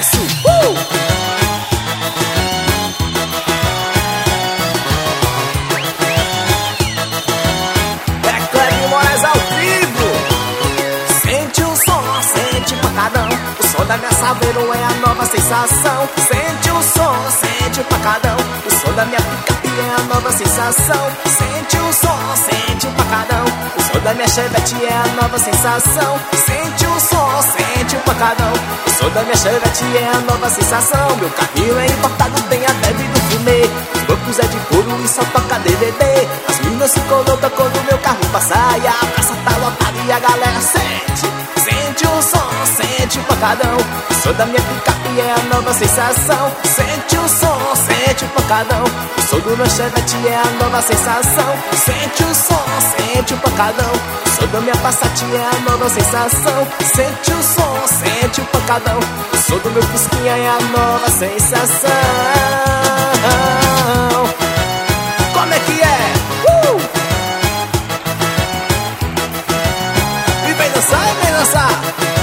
sucesso! É Cleber Moraes ao vivo. Sente o som, sente o pancadão. O som da minha Saveiro é a nova sensação. Sente o som, sente o pancadão. O som da minha picape é a nova sensação. Sente o som, sente o pancadão. O som da minha Chevette é a nova sensação. Sente o som, sente o pancadão. O som da minha Chevette é a nova sensação. Meu carrinho é importado, tem até vidro fumê. Os bancos é de couro e só toca DVD. As minas ficam loucas quando meu carro passa. E a praça tá lotada e a galera sente. Sente o som, sente o pancadão. O som da minha picape é a nova sensação. Sente o som, sente o pancadão. O som do meu Chevette é a nova sensação. Sente o som, sente o pancadão. O som da minha Passat é a nova sensação. Sente o som, sente o pancadão. O som do meu Fusquinha é a nova sensação. Como é que é? E vem dançar, e vem dançar.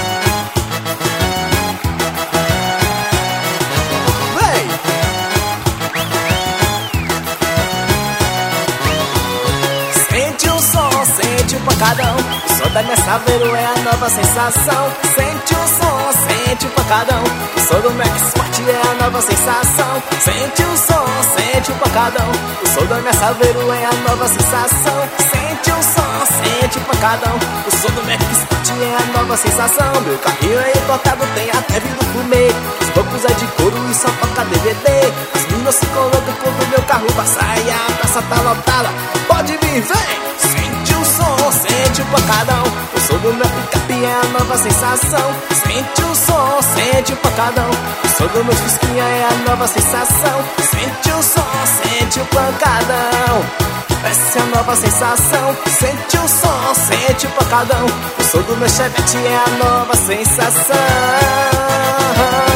Sente o som, sente o pancadão. O som da minha Saveiro é a nova sensação. Sente o som, sente o pancadão. O som do Max Sport é a nova sensação. Sente o som, sente o pancadão. O som da minha Saveiro é a nova sensação. Sente o som, sente o pancadão. O som do Max Sport é a nova sensação. Meu carrinho é importado, tem até vidro fumê. Os bancos é de couro e só toca DVD. As minas ficam loucas quando meu carro passa. E a praça tá lotada, pode vir, vem! Sente o som, sente o pancadão. O som do meu picape é a nova sensação. Sente o som, sente o pancadão. O som do meu Fusquinha é a nova sensação. Sente o som, sente o pancadão. Essa é a nova sensação. Sente o som, sente o pancadão. O som do meu Chevette é a nova sensação.